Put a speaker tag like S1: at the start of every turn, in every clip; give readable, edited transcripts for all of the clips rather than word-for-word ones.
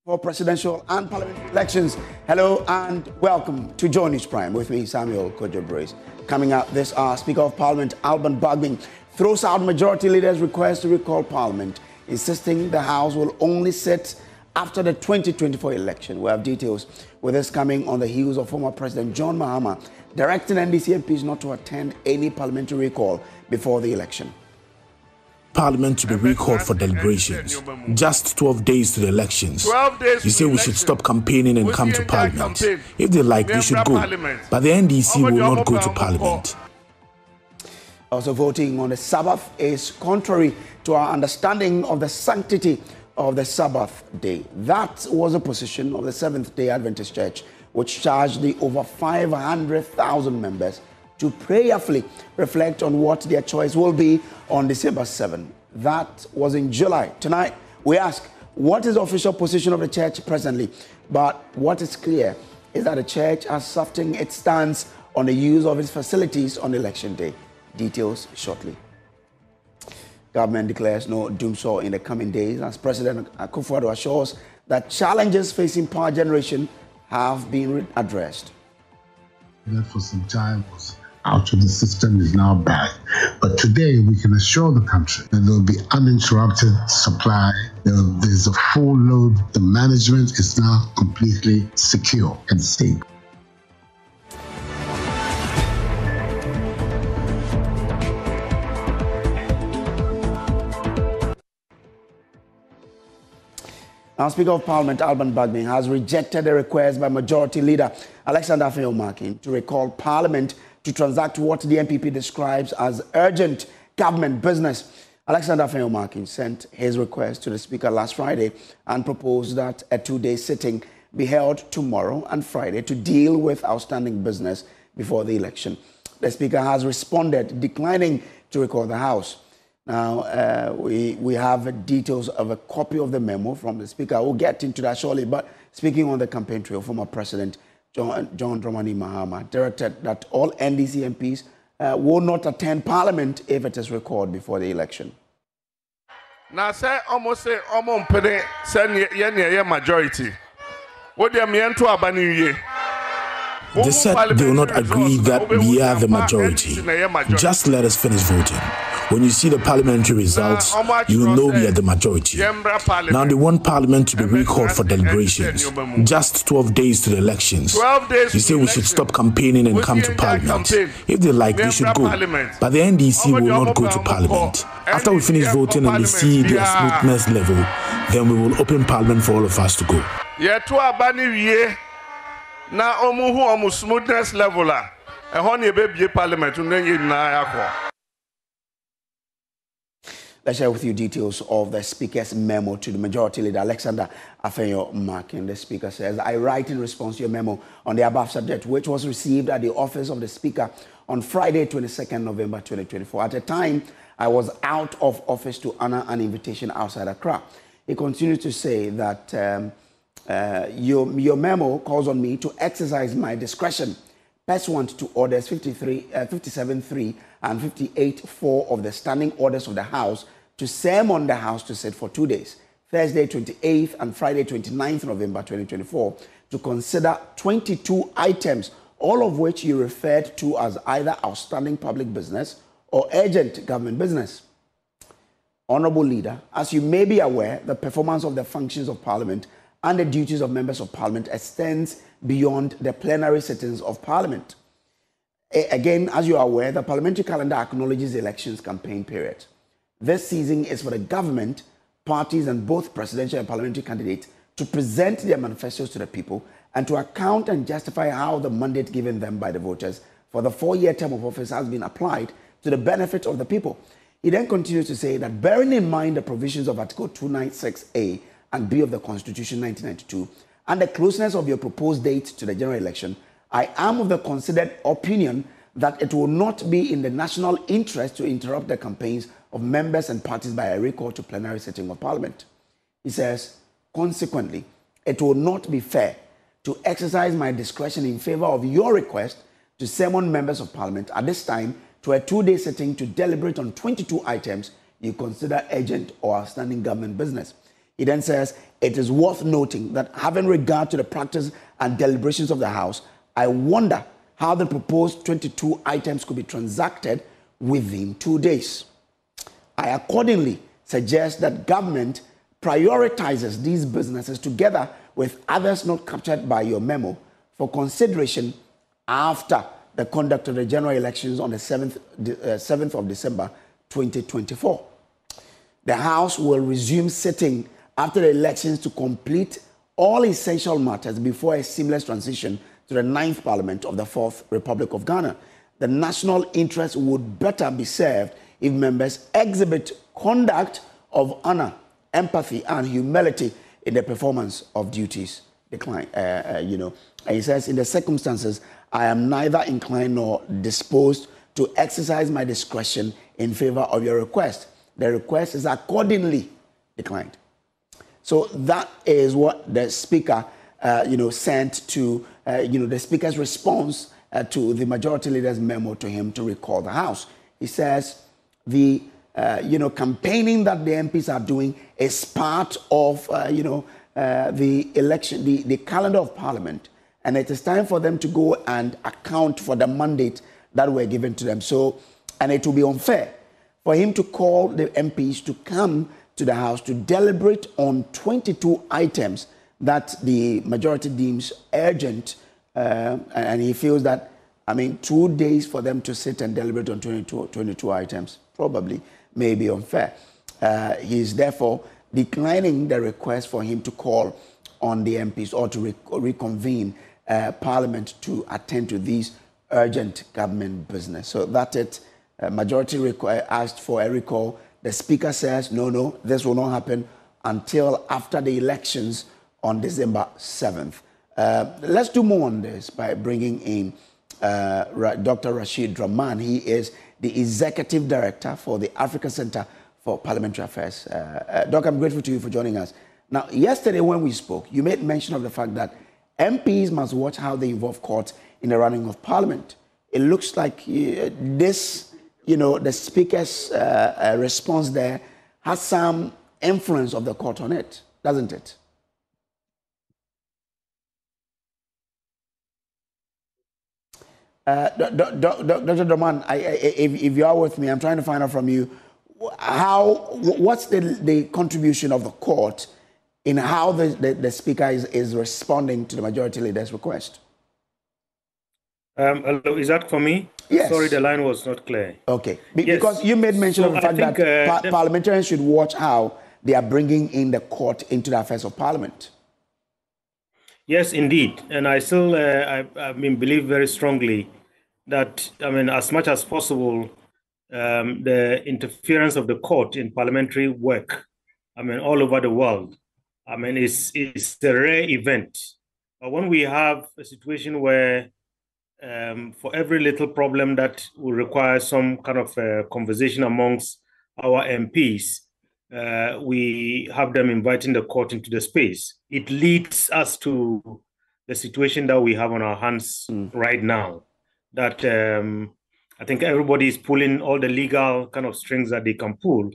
S1: For presidential and parliamentary elections. Hello and welcome to Joy News Prime with me, Samuel Kojo-Brace. Coming up this hour, Speaker of Parliament Alban Bagbin throws out Majority Leader's request to recall Parliament, insisting the House will only sit after the 2024 election. We have details with this coming on the heels of former President John Mahama directing NDC MPs not to attend any parliamentary recall before the election.
S2: Parliament to be recalled for deliberations. Just 12 days to the elections. You say we should stop campaigning and come to Parliament. If they like, we should go. But the NDC will not go to Parliament.
S1: Also, voting on the Sabbath is contrary to our understanding of the sanctity of the Sabbath day. That was a position of the Seventh-day Adventist Church, which charged the over 500,000 members to prayerfully reflect on what their choice will be on December 7. That was in July. Tonight, we ask, what is the official position of the church presently? But what is clear is that the church has softened its stance on the use of its facilities on election day. Details shortly. Government declares no doomsday in the coming days as President Akufo-Addo assures that challenges facing power generation have been addressed.
S3: That for some time was out of the system is now back. But today we can assure the country that there will be uninterrupted supply. There's a full load. The management is now completely secure and safe.
S1: Now, Speaker of Parliament Alban Bagbin has rejected a request by Majority Leader Alexander Afenyo-Markin to recall Parliament to transact what the NPP describes as urgent government business. Alexander Afenyo-Markin sent his request to the Speaker last Friday and proposed that a two-day sitting be held tomorrow and Friday to deal with outstanding business before the election. The Speaker has responded, declining to recall the House. Now, we have details of a copy of the memo from the Speaker. We'll get into that shortly. But speaking on the campaign trail, former President John Dramani Mahama directed that all NDC MPs will not attend Parliament if it is recalled before the election.
S4: Now, say almost say majority. What do you mean to abandon?
S2: They said they will not agree that we are the majority. Just let us finish voting. When you see the parliamentary results, you will know we are the majority. Now they want Parliament to be recalled for deliberations. Just 12 days to the elections. You say we should stop campaigning and come to Parliament. If they like, we should go. But the NDC will not go to Parliament. After we finish voting and we see their smoothness level, then we will open Parliament for all of us to go.
S4: Na omu smoothness level a ehon baby Parliament
S1: Let's share with you details of the Speaker's memo to the Majority Leader Alexander Afenyo-Markin. The Speaker says, I write in response to your memo on the above subject, which was received at the office of the Speaker on Friday, 22nd November 2024. At the time, I was out of office to honor an invitation outside Accra. He continued to say that your memo calls on me to exercise my discretion pursuant to orders 57.3 and 58.4 of the standing orders of the House to summon the House to sit for 2 days, Thursday 28th and Friday 29th November 2024, to consider 22 items, all of which you referred to as either outstanding public business or urgent government business. Honourable Leader, as you may be aware, the performance of the functions of Parliament and the duties of members of Parliament extends beyond the plenary sittings of Parliament. Again, as you are aware, the parliamentary calendar acknowledges the elections campaign period. This season is for the government, parties, and both presidential and parliamentary candidates to present their manifestos to the people and to account and justify how the mandate given them by the voters for the 4-year term of office has been applied to the benefit of the people. He then continues to say that bearing in mind the provisions of Article 296A and B of the Constitution 1992 and the closeness of your proposed date to the general election, I am of the considered opinion that it will not be in the national interest to interrupt the campaigns of members and parties by a recall to plenary sitting of Parliament. He says, consequently, it will not be fair to exercise my discretion in favor of your request to summon members of Parliament at this time to a 2-day sitting to deliberate on 22 items you consider urgent or outstanding government business. He then says, it is worth noting that having regard to the practice and deliberations of the House, I wonder how the proposed 22 items could be transacted within 2 days. I accordingly suggest that government prioritizes these businesses together with others not captured by your memo for consideration after the conduct of the general elections on the 7th of December 2024. The House will resume sitting after the elections to complete all essential matters before a seamless transition to the 9th Parliament of the 4th Republic of Ghana. The national interest would better be served if members exhibit conduct of honor, empathy, and humility in the performance of duties. And he says, in the circumstances, I am neither inclined nor disposed to exercise my discretion in favor of your request. The request is accordingly declined. So that is what the Speaker, sent to, the Speaker's response to the Majority Leader's memo to him to recall the House. He says the, campaigning that the MPs are doing is part of, the election, the calendar of Parliament. And it is time for them to go and account for the mandate that were given to them. So, and it will be unfair for him to call the MPs to come to the House to deliberate on 22 items that the majority deems urgent. And he feels that, 2 days for them to sit and deliberate on 22 items probably may be unfair. He is therefore declining the request for him to call on the MPs or to reconvene Parliament to attend to these urgent government business. So that's it. Majority asked for a recall. The Speaker says, no, this will not happen until after the elections on December 7th. Let's do more on this by bringing in Dr. Rashid Draman. He is the Executive Director for the Africa Center for Parliamentary Affairs. Doc, I'm grateful to you for joining us. Now, yesterday when we spoke, you made mention of the fact that MPs must watch how they involve courts in the running of Parliament. It looks like this, the Speaker's response there has some influence of the court on it, doesn't it? Dr. Draman, if you are with me, I'm trying to find out from you, what's the contribution of the court in how the Speaker is responding to the Majority Leader's request?
S5: Hello, is that for me?
S1: Yes.
S5: Sorry, the line was not clear.
S1: Okay, because you made mention of the fact that parliamentarians should watch how they are bringing in the court into the affairs of Parliament.
S5: Yes, indeed. And I still believe very strongly that, as much as possible, the interference of the court in parliamentary work, all over the world, is a rare event. But when we have a situation where for every little problem that will require some kind of conversation amongst our MPs, we have them inviting the court into the space. It leads us to the situation that we have on our hands right now, that I think everybody is pulling all the legal kind of strings that they can pull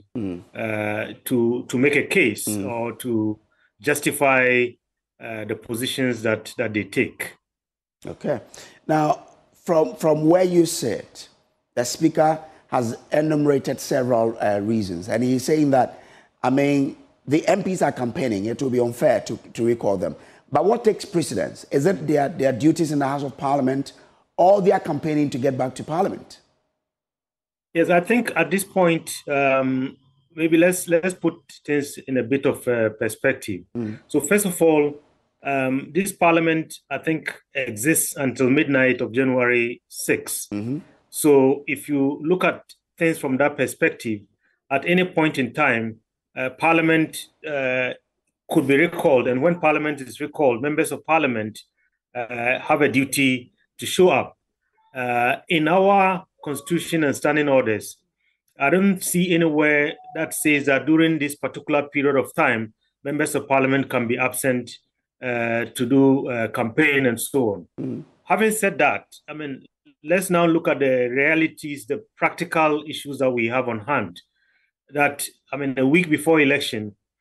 S5: to make a case or to justify the positions that they take.
S1: Okay. Now, from where you sit, the Speaker has enumerated several reasons, and he's saying that, the MPs are campaigning. It will be unfair to recall them. But what takes precedence? Is it their duties in the House of Parliament, or they are campaigning to get back to Parliament?
S5: Yes, I think at this point, maybe let's put things in a bit of perspective. So first of all, this Parliament, I think, exists until midnight of January 6th. So if you look at things from that perspective, at any point in time, Parliament could be recalled. And when Parliament is recalled, members of Parliament have a duty to show up. In our Constitution and standing orders, I don't see anywhere that says that during this particular period of time, members of Parliament can be absent to do campaign and so on. Having said that, let's now look at the realities, the practical issues that we have on hand. That, a week before election,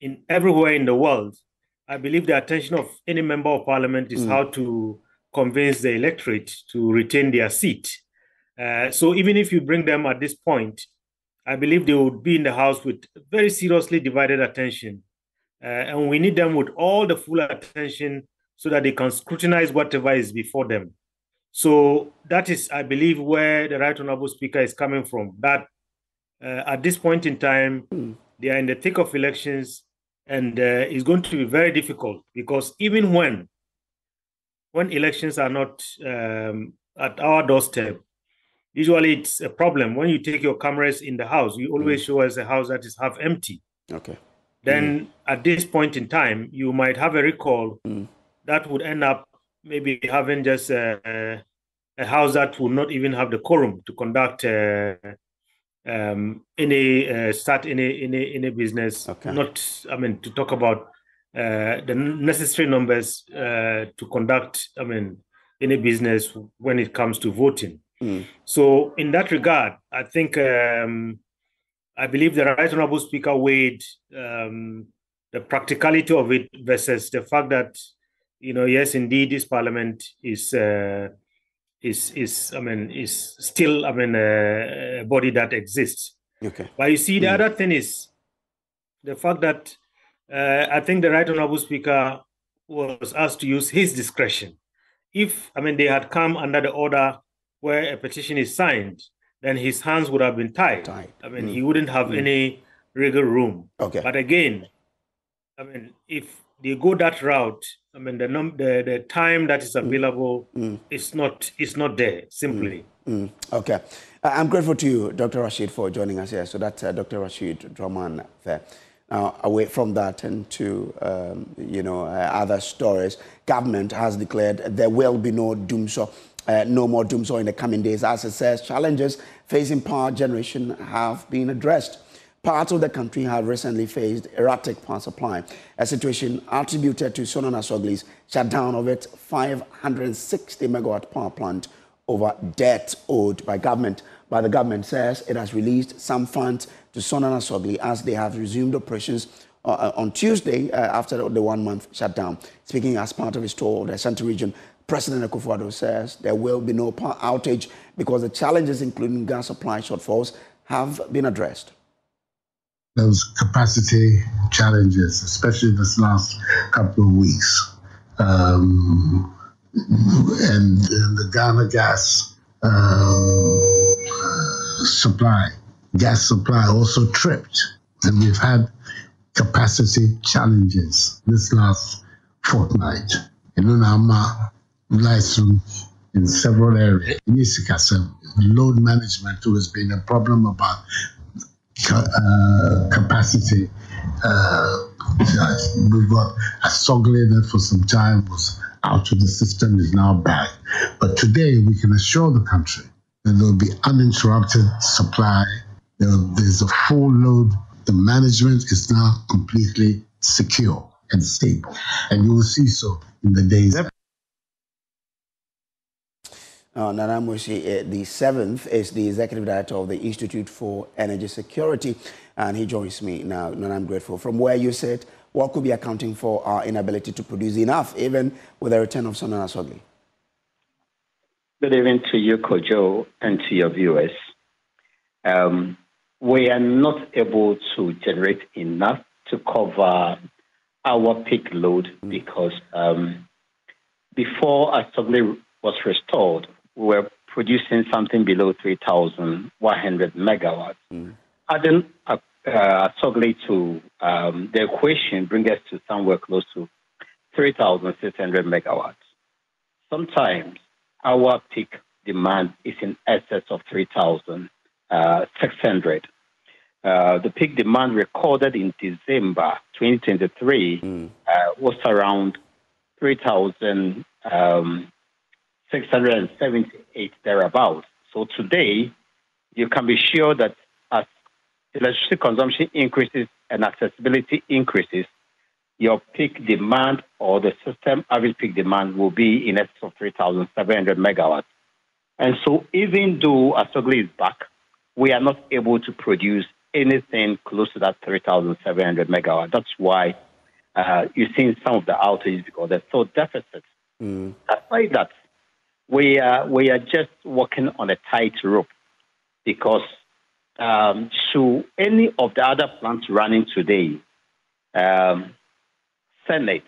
S5: in everywhere in the world, I believe the attention of any member of parliament is how to convince the electorate to retain their seat. So even if you bring them at this point, I believe they would be in the House with very seriously divided attention. And we need them with all the full attention so that they can scrutinize whatever is before them. So that is, I believe, where the Right Honorable Speaker is coming from, that at this point in time, they are in the thick of elections, and it's going to be very difficult, because even when elections are not at our doorstep, usually it's a problem. When you take your cameras in the house, you always show us a house that is half empty.
S1: Okay.
S5: Then at this point in time, you might have a recall that would end up maybe having just a house that would not even have the quorum to conduct start any business.
S1: Okay.
S5: Not, I mean, to talk about the necessary numbers to conduct, I mean, any business when it comes to voting. So in that regard, I think I believe the Right Honorable Speaker weighed the practicality of it versus the fact that, you know, yes, indeed, this parliament is still, I mean, a body that exists.
S1: Okay.
S5: But you see, the other thing is the fact that I think the Right Honorable Speaker was asked to use his discretion. If, I mean, they had come under the order where a petition is signed, then his hands would have been tied. I mean, he wouldn't have any wiggle room.
S1: Okay.
S5: But again, I mean, if they go that route, I mean, the time that is available is not there, simply.
S1: Okay. I'm grateful to you, Dr. Rashid, for joining us here. So that's Dr. Rashid Draman there. Now, away from that and to, other stories, government has declared there will be no more doomsday in the coming days. As it says, challenges facing power generation have been addressed. Parts of the country have recently faced erratic power supply, a situation attributed to Sonona Sogli's shutdown of its 560 megawatt power plant over debt owed by government. But the government says it has released some funds to Sonona Sogli as they have resumed operations on Tuesday after the 1 month shutdown. Speaking as part of his tour of the Central Region, President Akufo-Addo says there will be no power outage because the challenges, including gas supply shortfalls, have been addressed.
S3: Those capacity challenges, especially this last couple of weeks, and the Ghana gas gas supply also tripped, and we've had capacity challenges this last fortnight. In Unama, in several areas. In Isikasa, load management too has been a problem about capacity. We've got a Sogli that for some time was out of the system, is now back. But today we can assure the country that there will be uninterrupted supply. There's a full load. The management is now completely secure and stable. And you will see so in the days.
S1: Nana Mushi, the 7th, is the Executive Director of the Institute for Energy Security, and he joins me now. And I'm grateful. From where you sit, what could be accounting for our inability to produce enough, even with the return of Sonona Sogli?
S6: Good evening to you, Kojo, and to your viewers. We are not able to generate enough to cover our peak load because before Sogli was restored, we were producing something below 3,100 megawatts. Adding Sogli to the equation brings us to somewhere close to 3,600 megawatts. Sometimes our peak demand is in excess of 3,600. The peak demand recorded in December 2023 was around 3,678 thereabouts. So today, you can be sure that as electricity consumption increases and accessibility increases, your peak demand or the system average peak demand will be in excess of 3,700 megawatts. And so even though Sogli is back, we are not able to produce anything close to that 3,700 megawatts. That's why you're seeing some of the outages because they're so deficit. Despite that, we are just walking on a tightrope because should any of the other plants running today, Senate,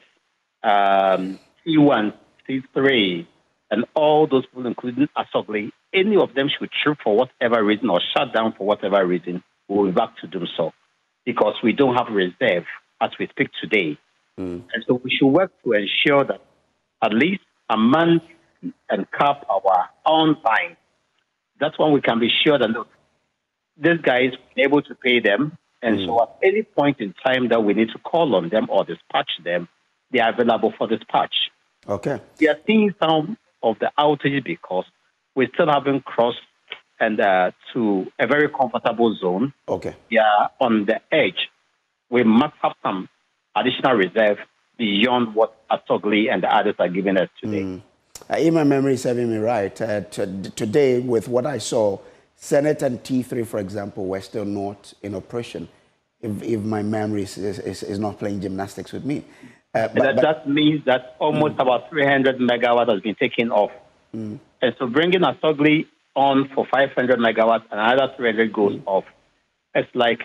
S6: C1, C3, and all those people, including Asogli, any of them should trip for whatever reason or shut down for whatever reason, we'll be back to do so because we don't have reserve as we speak today. And so we should work to ensure that at least a month and cap our own time. That's when we can be sure that, look, these guys are able to pay them. And so at any point in time that we need to call on them or dispatch them, they are available for dispatch.
S1: Okay.
S6: We are seeing some of the outages because we still haven't crossed and to a very comfortable zone.
S1: Okay.
S6: We are on the edge. We must have some additional reserve beyond what Asogli and the others are giving us today.
S1: If my memory is serving me right, today with what I saw, Senate and T3, for example, were still not in operation, if my memory is not playing gymnastics with me.
S6: That means that almost about 300 megawatts has been taken off. And so bringing Asogli on for 500 megawatts and another 300 goes off. It's like,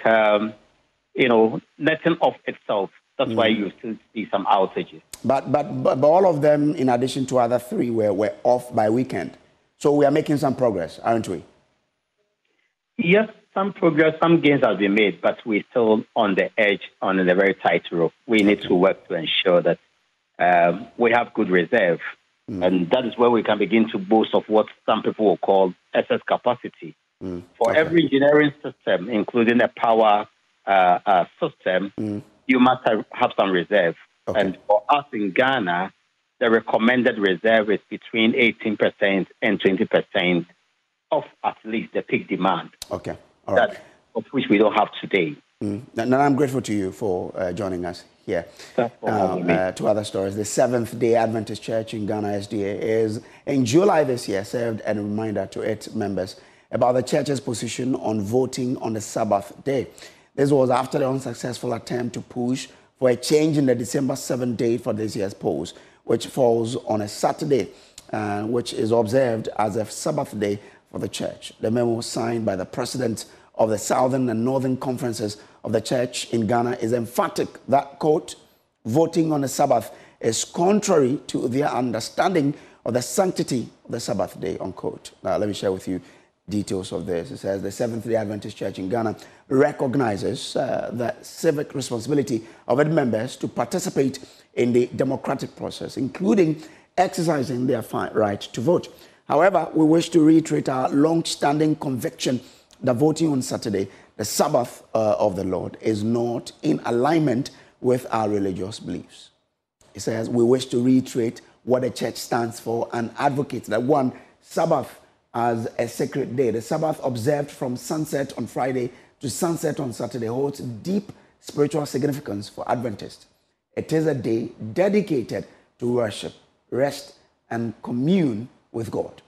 S6: letting off itself. That's why you still see some outages.
S1: But all of them, in addition to other three, were off by weekend. So we are making some progress, aren't we?
S6: Yes, some progress, some gains have been made, but we're still on the edge, on the very tight rope. We need to work to ensure that we have good reserve. And that is where we can begin to boast of what some people will call excess capacity. For every engineering system, including a power system, you must have some reserve.
S1: Okay.
S6: And for us in Ghana, the recommended reserve is between 18% and 20% of at least the peak demand.
S1: Okay. All right.
S6: Of which we don't have today.
S1: And I'm grateful to you for joining us here. To other stories. The Seventh-day Adventist Church in Ghana, SDA, is in July this year served a reminder to its members about the church's position on voting on the Sabbath day. This was after the unsuccessful attempt to push for a change in the December 7th date for this year's polls, which falls on a Saturday, which is observed as a Sabbath day for the church. The memo signed by the president of the Southern and Northern Conferences of the Church in Ghana is emphatic that, quote, voting on the Sabbath is contrary to their understanding of the sanctity of the Sabbath day, unquote. Now, let me share with you details of this. It says the Seventh-day Adventist Church in Ghana recognizes the civic responsibility of its members to participate in the democratic process, including exercising their right to vote. However, we wish to reiterate our long-standing conviction that voting on Saturday, the Sabbath of the Lord, is not in alignment with our religious beliefs. It says we wish to reiterate what the church stands for and advocates that one, Sabbath as a sacred day. The Sabbath observed from sunset on Friday to sunset on Saturday holds deep spiritual significance for Adventists. It is a day dedicated to worship, rest, and commune with God.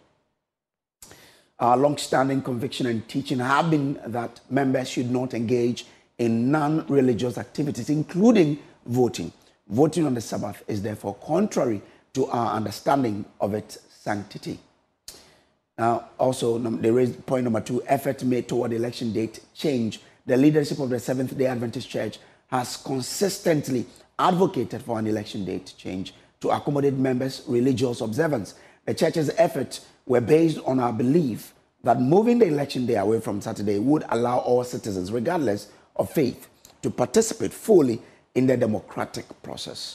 S1: Our long-standing conviction and teaching have been that members should not engage in non-religious activities, including voting. Voting on the Sabbath is therefore contrary to our understanding of its sanctity. Now, also, there is point number 2, effort made toward election date change. The leadership of the Seventh-day Adventist Church has consistently advocated for an election date change to accommodate members' religious observance. The church's efforts were based on our belief that moving the election day away from Saturday would allow all citizens, regardless of faith, to participate fully in the democratic process.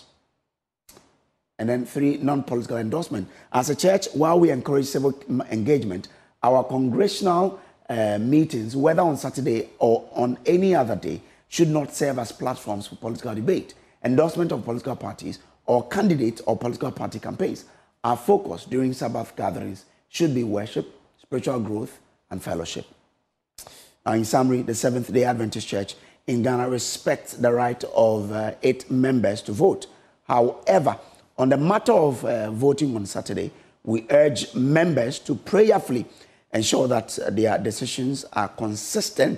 S1: And then 3, non-political endorsement. As a church, while we encourage civil engagement, our congregational meetings, whether on Saturday or on any other day, should not serve as platforms for political debate, endorsement of political parties, or candidates or political party campaigns. Our focus during Sabbath gatherings should be worship, spiritual growth, and fellowship. Now, in summary, the Seventh-day Adventist Church in Ghana respects the right of its members to vote. However, on the matter of voting on Saturday, we urge members to prayerfully ensure that their decisions are consistent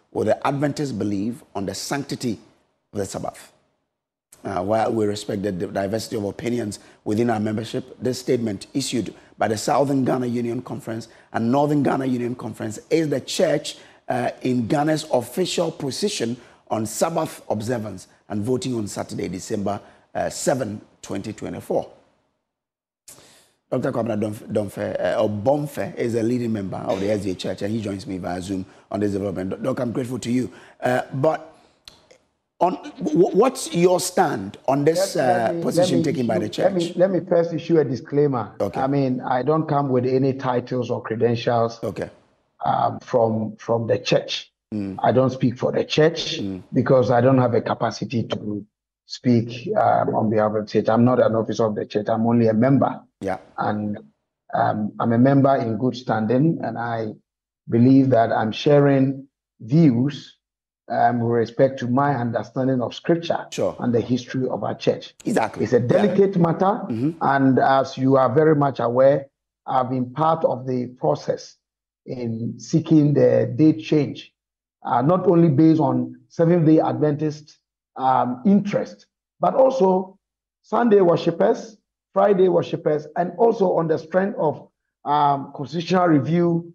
S1: will the Adventists believe on the sanctity of the Sabbath? While we respect the diversity of opinions within our membership, this statement issued by the Southern Ghana Union Conference and Northern Ghana Union Conference is the church in Ghana's official position on Sabbath observance and voting on Saturday, December 7, 2024. Dr. Kwabena Bomfe is a leading member of the SDA Church, and he joins me via Zoom on this development. Doc, I'm grateful to you. But what's your stand on this position taken by the church?
S7: Let me first issue a disclaimer. Okay. I mean, I don't come with any titles or credentials from the church. I don't speak for the church because I don't have a capacity to speak on behalf of the church. I'm not an officer of the church. I'm only a member. Yeah. And I'm a member in good standing, and I believe that I'm sharing views with respect to my understanding of Scripture and the history of our church.
S1: Exactly.
S7: It's a delicate matter, and as you are very much aware, I've been part of the process in seeking the date change, not only based on Seventh-day Adventist interest, but also Sunday worshippers, Friday worshippers, and also on the strength of constitutional review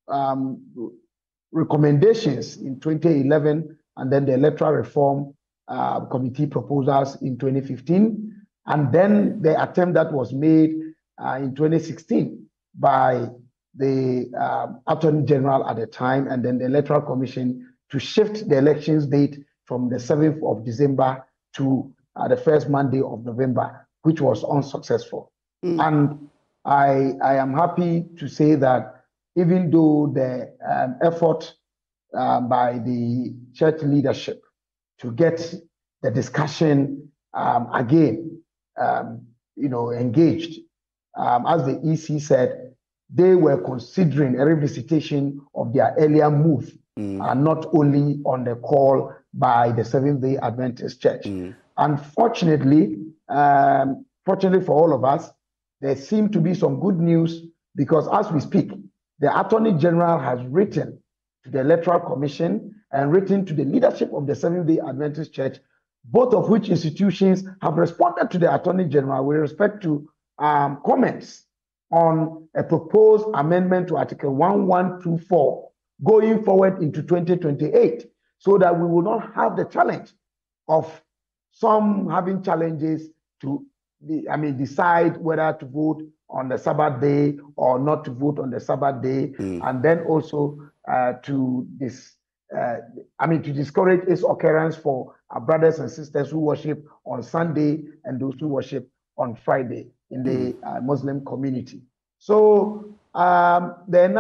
S7: recommendations in 2011, and then the electoral reform committee proposals in 2015, and then the attempt that was made in 2016 by the Attorney General at the time, and then the Electoral Commission to shift the elections date from the 7th of December to the first Monday of November, which was unsuccessful. And I am happy to say that even though the effort by the church leadership to get the discussion again, engaged, as the EC said, they were considering a revisitation of their earlier move, and not only on the call by the Seventh-day Adventist Church. Unfortunately, fortunately for all of us, there seemed to be some good news, because as we speak, the Attorney General has written to the Electoral Commission and written to the leadership of the Seventh-day Adventist Church, both of which institutions have responded to the Attorney General with respect to comments on a proposed amendment to Article 1124 going forward into 2028, so that we will not have the challenge of some having challenges to decide whether to vote on the Sabbath day or not to vote on the Sabbath day, and then also to discourage its occurrence for our brothers and sisters who worship on Sunday and those who worship on Friday in the Muslim community. So the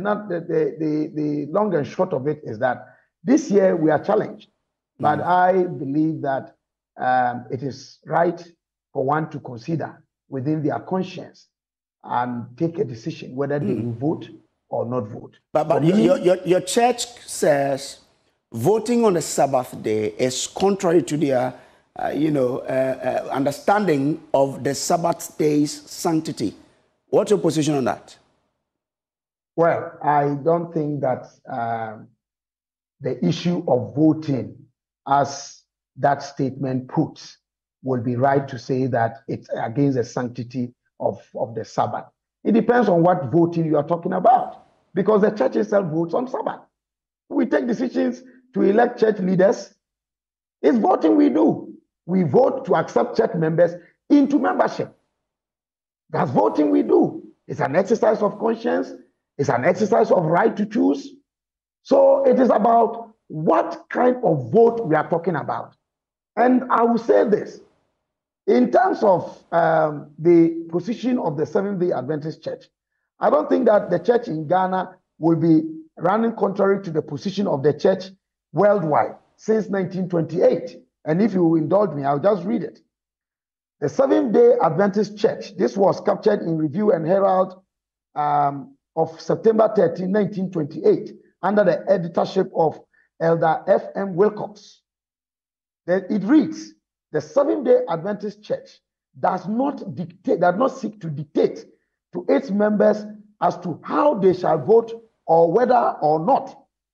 S7: long and short of it is that this year we are challenged, but I believe that it is right for one to consider within their conscience and take a decision whether they will vote or not vote.
S1: But your church says voting on the Sabbath day is contrary to their understanding of the Sabbath day's sanctity. What's your position on that?
S7: Well, I don't think that the issue of voting, as that statement puts, will be right to say that it's against the sanctity of the Sabbath. It depends on what voting you are talking about, because the church itself votes on Sabbath. We take decisions to elect church leaders. It's voting we do. We vote to accept church members into membership. That's voting we do. It's an exercise of conscience. It's an exercise of right to choose. So it is about what kind of vote we are talking about. And I will say this. In terms of the position of the Seventh-day Adventist Church, I don't think that the church in Ghana will be running contrary to the position of the church worldwide since 1928. And if you will indulge me, I'll just read it. The Seventh-day Adventist Church, this was captured in Review and Herald of September 13, 1928, under the editorship of Elder F.M. Wilcox. It reads, the Seventh-day Adventist Church does not seek to dictate to its members as to how they shall vote or whether or not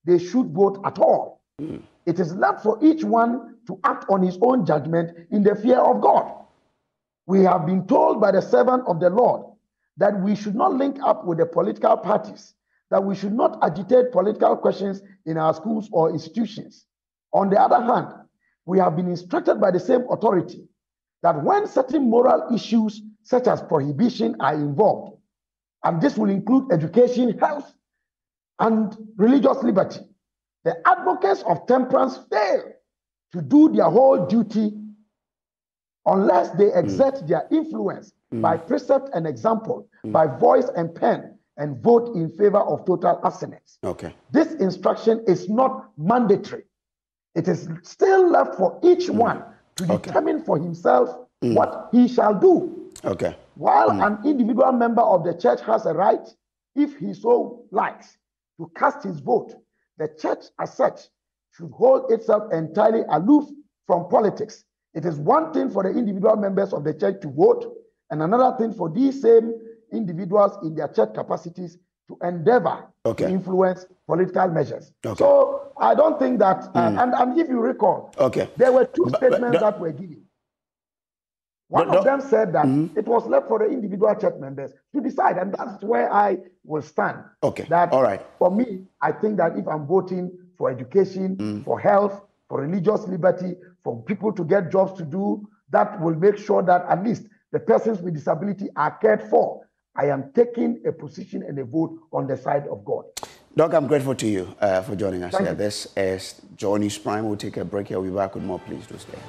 S7: they should vote at all. It is left for each one to act on his own judgment in the fear of God. We have been told by the servant of the Lord that we should not link up with the political parties, that we should not agitate political questions in our schools or institutions. On the other hand, we have been instructed by the same authority that when certain moral issues such as prohibition are involved, and this will include education, health, and religious liberty, the advocates of temperance fail to do their whole duty unless they exert their influence by precept and example, by voice and pen, and vote in favor of total abstinence.
S1: Okay.
S7: This instruction is not mandatory. It is still left for each one to determine for himself what he shall do.
S1: Okay.
S7: While an individual member of the church has a right, if he so likes, to cast his vote, the church as such should hold itself entirely aloof from politics. It is one thing for the individual members of the church to vote, and another thing for these same individuals in their church capacities to endeavor to influence political measures. So I don't think that, and if you recall, there were two statements that were given. One of them said that it was left for the individual church members to decide, and that's where I will stand. That for me, I think that if I'm voting for education, for health, for religious liberty, for people to get jobs to do, that will make sure that at least the persons with disability are cared for. I am taking a position and a vote on the side of God.
S1: Doc, I'm grateful to you for joining us here. This is Joy News Prime. We'll take a break here. We'll be back with more. Please do stay.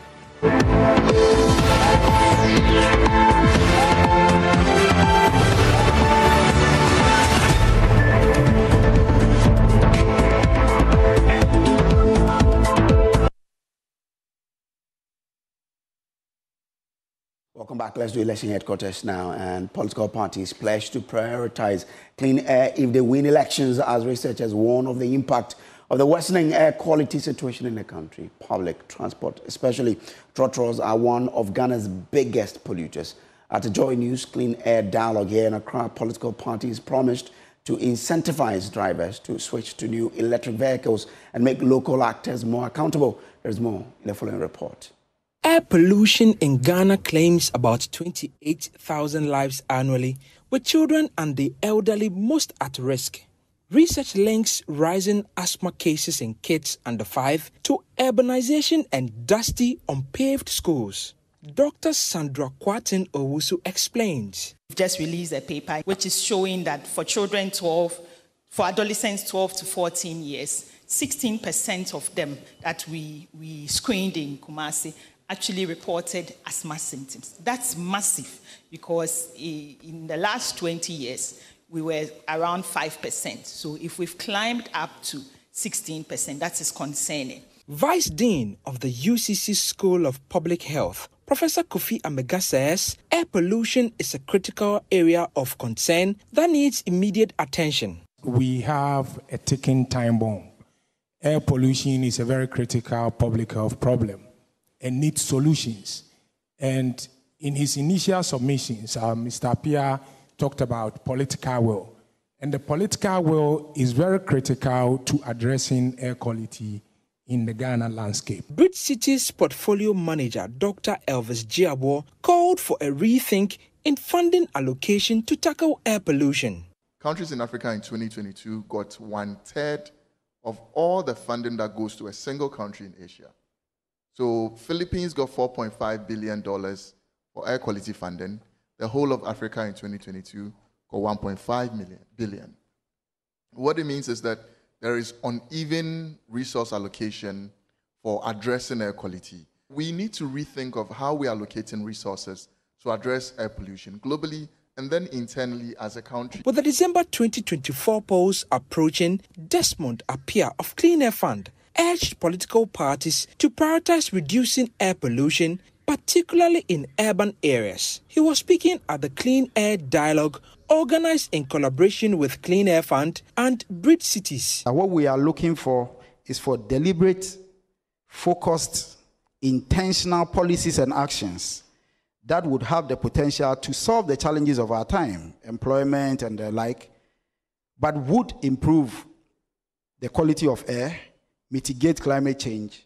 S1: Welcome back. Let's do election headquarters now. And political parties pledge to prioritize clean air if they win elections, as researchers warn of the impact of the worsening air quality situation in the country. Public transport, especially trotros, are one of Ghana's biggest polluters. At the Joy News Clean Air Dialogue here in Accra, political parties promised to incentivize drivers to switch to new electric vehicles and make local actors more accountable. There's more in the following report.
S8: Air pollution in Ghana claims about 28,000 lives annually, with children and the elderly most at risk. Research links rising asthma cases in kids under 5 to urbanization and dusty, unpaved schools. Dr. Sandra Kwatin Owusu explains.
S9: We've just released a paper which is showing that for adolescents 12 to 14 years, 16% of them that we screened in Kumasi actually reported asthma symptoms. That's massive because in the last 20 years, we were around 5%. So if we've climbed up to 16%, that is concerning.
S8: Vice Dean of the UCC School of Public Health, Professor Kofi Amega says air pollution is a critical area of concern that needs immediate attention.
S10: We have a ticking time bomb. Air pollution is a very critical public health problem and needs solutions. And in his initial submissions, Mr. Appiah talked about political will. And the political will is very critical to addressing air quality in the Ghana landscape.
S8: Bridge City's portfolio manager, Dr. Elvis Giabo, called for a rethink in funding allocation to tackle air pollution.
S11: Countries in Africa in 2022 got 1/3 of all the funding that goes to a single country in Asia. So Philippines got $4.5 billion for air quality funding. The whole of Africa in 2022 got $1.5 billion. What it means is that there is uneven resource allocation for addressing air quality. We need to rethink of how we are allocating resources to address air pollution globally and then internally as a country.
S8: With the December 2024 polls approaching, Desmond Appiah of Clean Air Fund urged political parties to prioritize reducing air pollution, particularly in urban areas. He was speaking at the Clean Air Dialogue organized in collaboration with Clean Air Fund and Bridge Cities.
S12: What we are looking for is for deliberate, focused, intentional policies and actions that would have the potential to solve the challenges of our time, employment and the like, but would improve the quality of air, mitigate climate change,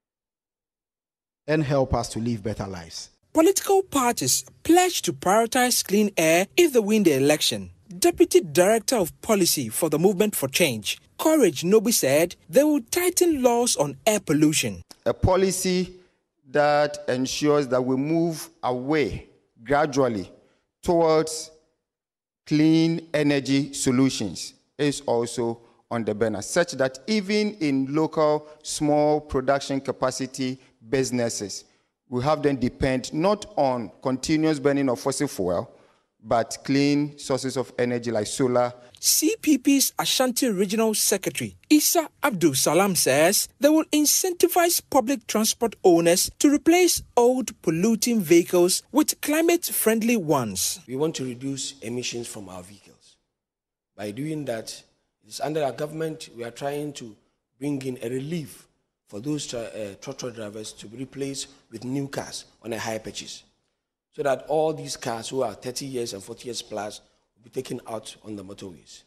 S12: and help us to live better lives.
S8: Political parties pledge to prioritize clean air if they win the election. Deputy Director of Policy for the Movement for Change, Courage Nobi, said they will tighten laws on air pollution.
S13: A policy that ensures that we move away gradually towards clean energy solutions is also on the burner, such that even in local small production capacity businesses, we have them depend not on continuous burning of fossil fuel, but clean sources of energy like solar.
S8: CPP's Ashanti Regional Secretary Issa Abdul Salam says they will incentivize public transport owners to replace old polluting vehicles with climate-friendly ones.
S14: We want to reduce emissions from our vehicles. By doing that, it's under our government, we are trying to bring in a relief for those tractor drivers to be replaced with new cars on a higher purchase, so that all these cars who are 30 years and 40 years plus will be taken out on the motorways.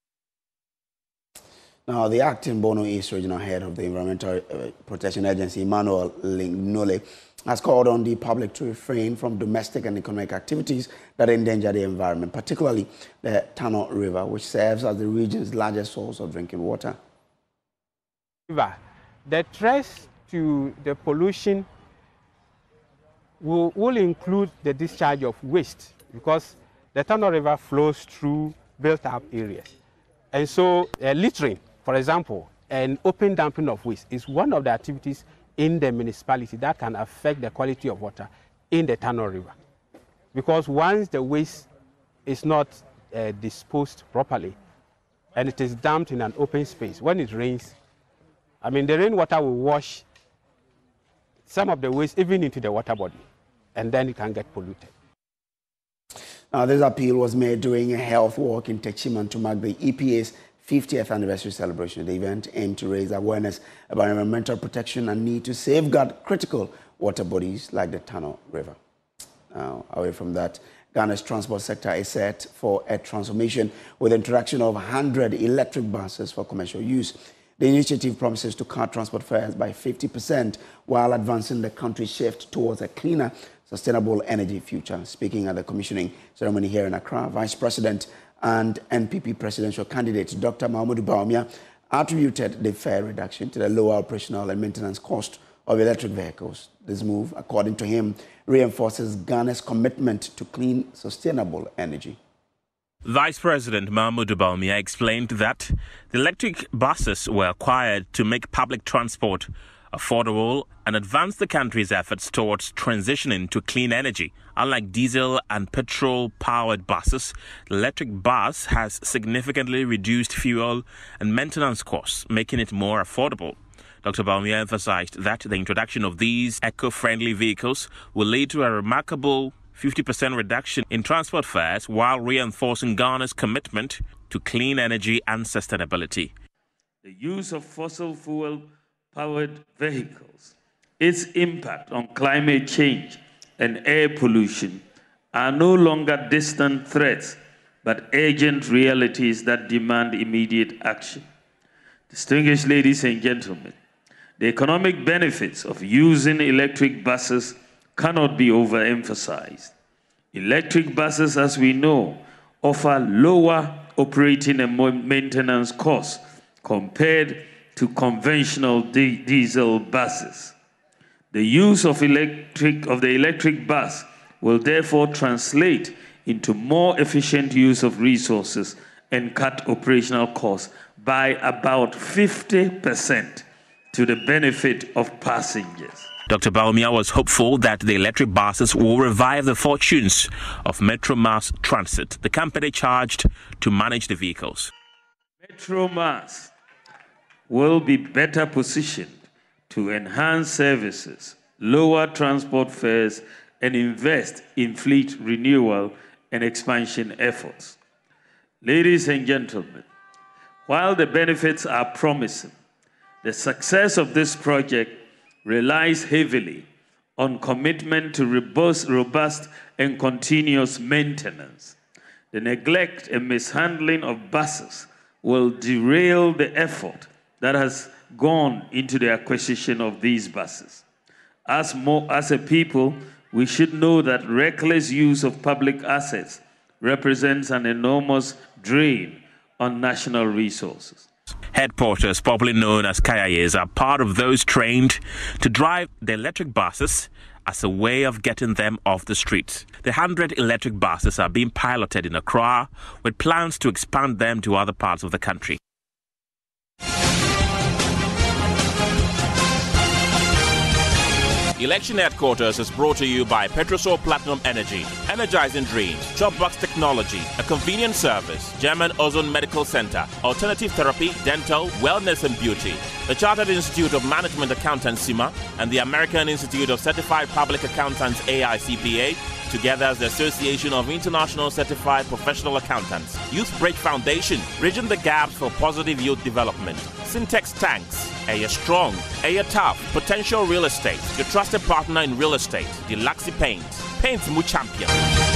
S1: Now, the acting Bono East Regional Head of the Environmental Protection Agency, Emmanuel Lingnole, has called on the public to refrain from domestic and economic activities that endanger the environment, particularly the Tano River, which serves as the region's largest source of drinking water.
S15: The threats to the pollution will include the discharge of waste, because the Tano River flows through built-up areas. And so littering, for example, and open dumping of waste is one of the activities in the municipality that can affect the quality of water in the Tano River. Because once the waste is not disposed properly and it is dumped in an open space, when it rains, the rainwater will wash some of the waste even into the water body, and then it can get polluted.
S1: Now, this appeal was made during a health walk in Techiman to mark the EPA's 50th anniversary celebration. The event aimed to raise awareness about environmental protection and need to safeguard critical water bodies like the Tano River. Now, away from that, Ghana's transport sector is set for a transformation with the introduction of 100 electric buses for commercial use. The initiative promises to cut transport fares by 50% while advancing the country's shift towards a cleaner, sustainable energy future. Speaking at the commissioning ceremony here in Accra, Vice President and NPP presidential candidate Dr. Mahamudu Bawumia attributed the fare reduction to the lower operational and maintenance cost of electric vehicles. This move, according to him, reinforces Ghana's commitment to clean, sustainable energy.
S16: Vice President Mahamudu Bawumia explained that the electric buses were acquired to make public transport affordable and advance the country's efforts towards transitioning to clean energy. Unlike diesel and petrol-powered buses, the electric bus has significantly reduced fuel and maintenance costs, making it more affordable. Dr. Bawumia emphasized that the introduction of these eco-friendly vehicles will lead to a remarkable 50% reduction in transport fares while reinforcing Ghana's commitment to clean energy and sustainability.
S17: The use of fossil fuel-powered vehicles, its impact on climate change and air pollution are no longer distant threats, but urgent realities that demand immediate action. Distinguished ladies and gentlemen, the economic benefits of using electric buses cannot be overemphasized. Electric buses, as we know, offer lower operating and maintenance costs compared to conventional diesel buses. The use of the electric bus will therefore translate into more efficient use of resources and cut operational costs by about 50% to the benefit of passengers.
S16: Dr. Bawumia was hopeful that the electric buses will revive the fortunes of Metromass Transit, the company charged to manage the vehicles.
S17: Metromass will be better positioned to enhance services, lower transport fares, and invest in fleet renewal and expansion efforts. Ladies and gentlemen, while the benefits are promising, the success of this project relies heavily on commitment to robust and continuous maintenance. The neglect and mishandling of buses will derail the effort that has gone into the acquisition of these buses. As a people, we should know that reckless use of public assets represents an enormous drain on national resources.
S16: Headporters, popularly known as Kayayes, are part of those trained to drive the electric buses as a way of getting them off the streets. The 100 electric buses are being piloted in Accra with plans to expand them to other parts of the country. Election Headquarters is brought to you by Petrosol Platinum Energy, Energizing Dreams, Chopbox Technology, a convenient service, German Ozone Medical Center, Alternative Therapy, Dental, Wellness and Beauty, the Chartered Institute of Management Accountants CIMA, and the American Institute of Certified Public Accountants AICPA, together as the Association of International Certified Professional Accountants. Youth Bridge Foundation, bridging the gaps for positive youth development. Syntex Tanks, Air Strong, Air Tough, Potential Real Estate, your trusted partner in real estate. Deluxe Paint, Paints Mu Champion.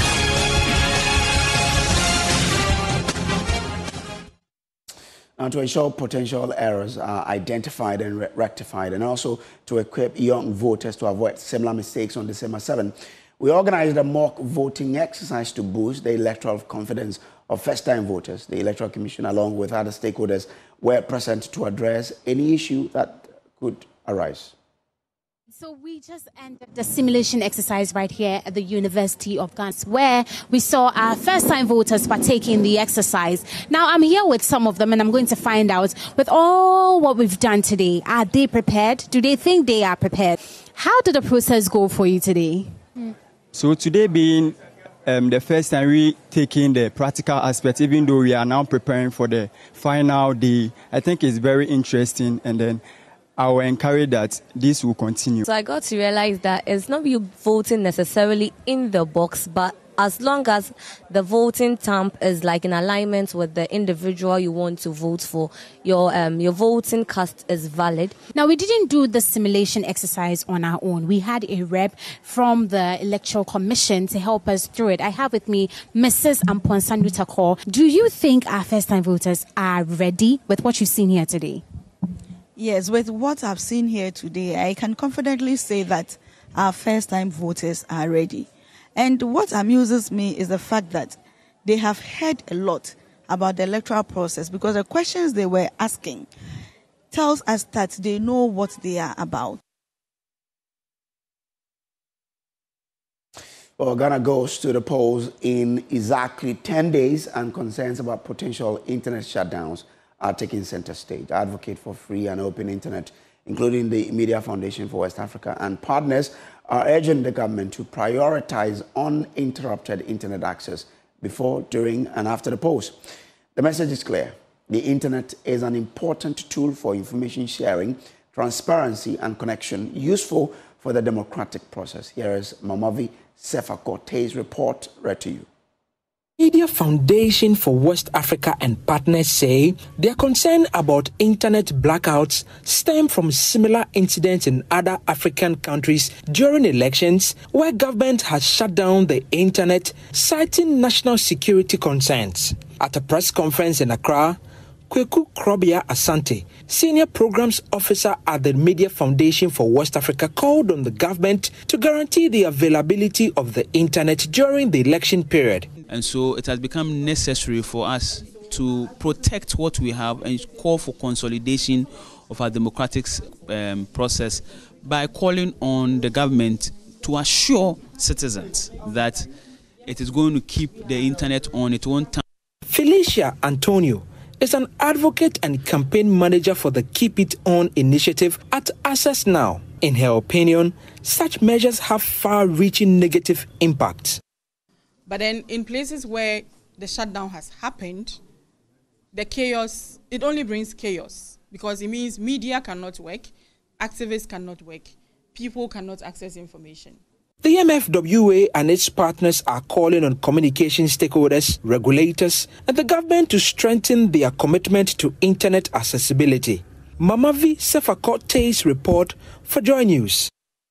S1: To ensure potential errors are identified and rectified, and also to equip young voters to avoid similar mistakes on December 7, we organized a mock voting exercise to boost the electoral confidence of first-time voters. The Electoral Commission, along with other stakeholders, were present to address any issue that could arise.
S18: So we just ended the simulation exercise right here at the University of Ghana, where we saw our first-time voters partaking in the exercise. Now, I'm here with some of them, and I'm going to find out, with all what we've done today, are they prepared? Do they think they are prepared? How did the process go for you today?
S19: So today being the first time we taking the practical aspect, even though we are now preparing for the final day, I think it's very interesting, and then I will encourage that this will continue.
S20: So I got to realize that it's not you voting necessarily in the box, but as long as the voting stamp is like in alignment with the individual you want to vote for, your voting cast is valid.
S18: Now, we didn't do the simulation exercise on our own. We had a rep from the Electoral Commission to help us through it. I have with me Mrs. Amponsandu Takor. Do you think our first-time voters are ready with what you've seen here today?
S21: Yes, with what I've seen here today, I can confidently say that our first-time voters are ready. And what amuses me is the fact that they have heard a lot about the electoral process, because the questions they were asking tells us that they know what they are about.
S1: Well, Ghana goes to the polls in exactly 10 days, and concerns about potential internet shutdowns are taking center stage. Advocate for free and open internet, including the Media Foundation for West Africa and partners, are urging the government to prioritize uninterrupted internet access before, during, and after the polls. The message is clear. The internet is an important tool for information sharing, transparency, and connection, useful for the democratic process. Here is Mamavi Sefa-Korte's report read to you.
S8: Media Foundation for West Africa and partners say their concern about internet blackouts stem from similar incidents in other African countries during elections, where government has shut down the internet, citing national security concerns. At a press conference in Accra, Kweku Krobia Asante, Senior Programs Officer at the Media Foundation for West Africa, called on the government to guarantee the availability of the internet during the election period.
S22: And so it has become necessary for us to protect what we have and call for consolidation of our democratic process by calling on the government to assure citizens that it is going to keep the internet on its own time.
S8: Felicia Antonio is an advocate and campaign manager for the Keep It On initiative at Access Now. In her opinion, such measures have far-reaching negative impacts.
S23: But then in places where the shutdown has happened, the chaos, it only brings chaos, because it means media cannot work, activists cannot work, people cannot access information.
S8: The MFWA and its partners are calling on communication stakeholders, regulators, and the government to strengthen their commitment to internet accessibility. Mamavi Sefa-Korte's report for Joy News.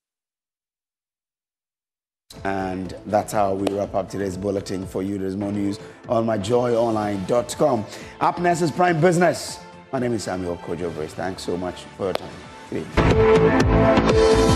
S1: And that's how we wrap up today's bulletin for you. There's more news on myjoyonline.com. Up next is Prime Business. My name is Samuel Kojo Brace. Thanks so much for your time. Good evening.